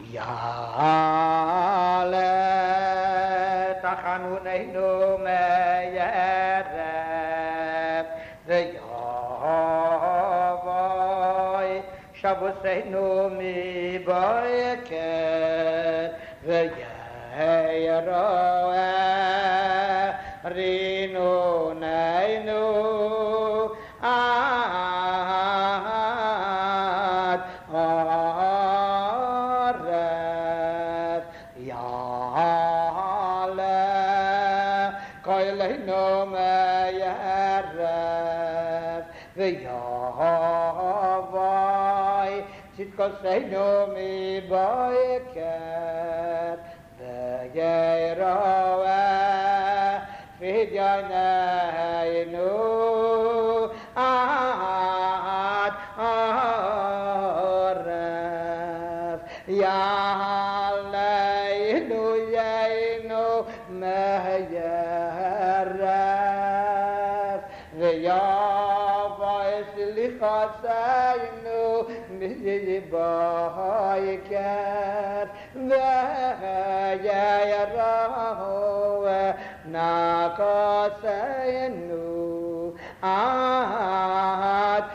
יעלה תחנוננו מיירב ויבואי שבוסנו מבויקר וירא רינוננו עד ערב יעלה כלנו מיירב ויבואי צדקתנו מבויקר וירא פדיוננו עד ערב יעלנו ינו מיירב ויבוא סליחתנו מבויקר וירא נקצנו עד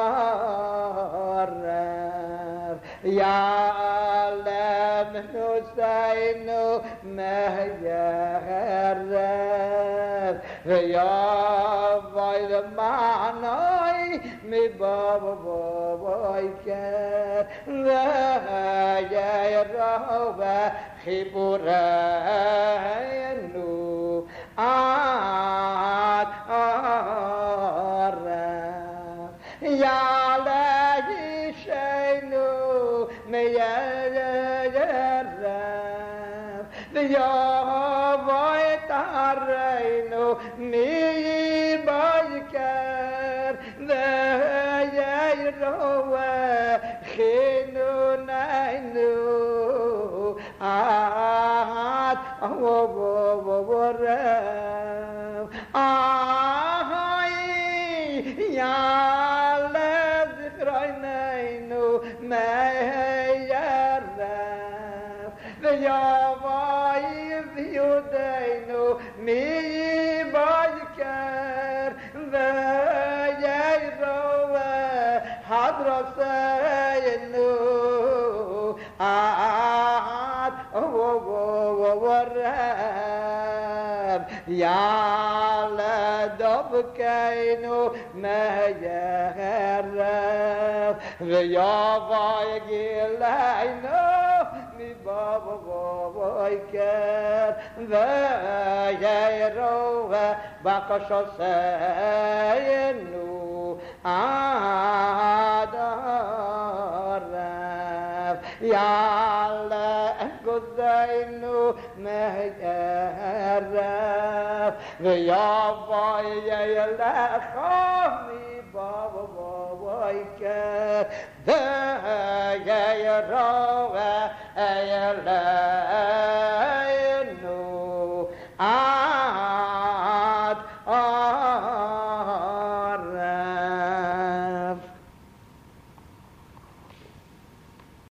ערב יעלם נוסיינו מיירב ויבוא למענוי מבויקר וירא חיבורנו עד ערב יעלה אישנו מיירב ויבוא את ערינו מבויקר וירא חינוננו עד ערב יעלה זכרנו מיירב ויבוא יהודנו מבויקר וירא חדרתנו עד ערב יעלה דבקנו מיירב ויבוא גילנו מבויקר וירא בקשותינו עד ערב יעלה גוזינו מיירב ויבוא ילך מבויקר וירא ילך